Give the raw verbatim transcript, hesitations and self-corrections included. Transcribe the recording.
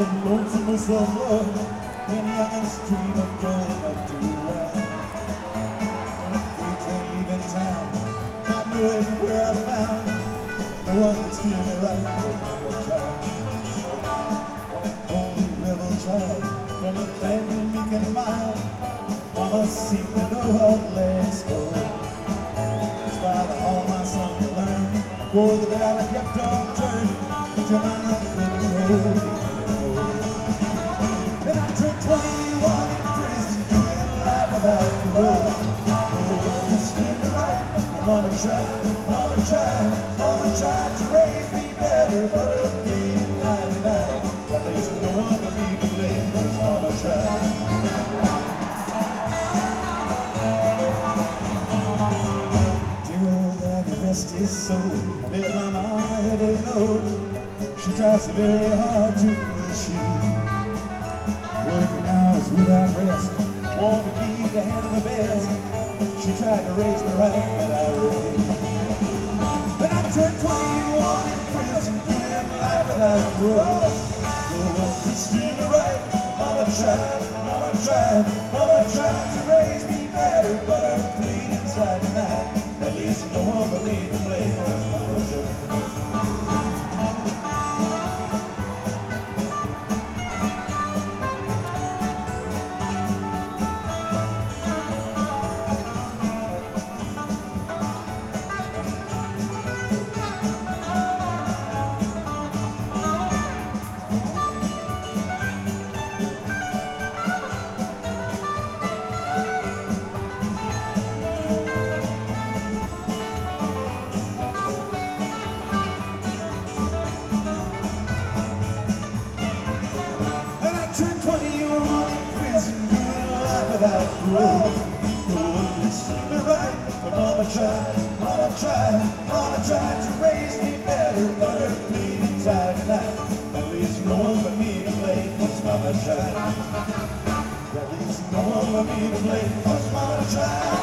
and lonesomeness of love, and the youngest dream of growing up to ride. They can't leave in town, not knowing where I found the one that's feeling me right. Rebel child, only rebel child, from a family meek and mild. Mama seemed to know how to let us go. Despite all my son to learn, for the dial I kept on turning till my heart couldn't hold it. And I turned twenty-one in prison, doing life without parole. Oh, it's still right. Mama tried, mama tried, mama tried to raise me better, but again, ninety-nine, at least no one to be to blame, 'cause mama tried. Rest his soul, let my mama ever know she tries so very hard to push you. Working hours without rest, want to keep the hand of the best. She tried to raise me right, but I refused. When I turned twenty-one in prison, doing life without parole. No one could steal me right. Mama tried, mama tried, mama tried to raise me better, but I'm bleeding inside tonight. At least no one believed the blame was mama tried. Without parole, no one could see me right. But mama tried, mama tried, mama tried to raise me better, but her bleed inside tonight. At least no one but me to blame, 'cause mama tried. At least no one but me to blame, 'cause mama tried.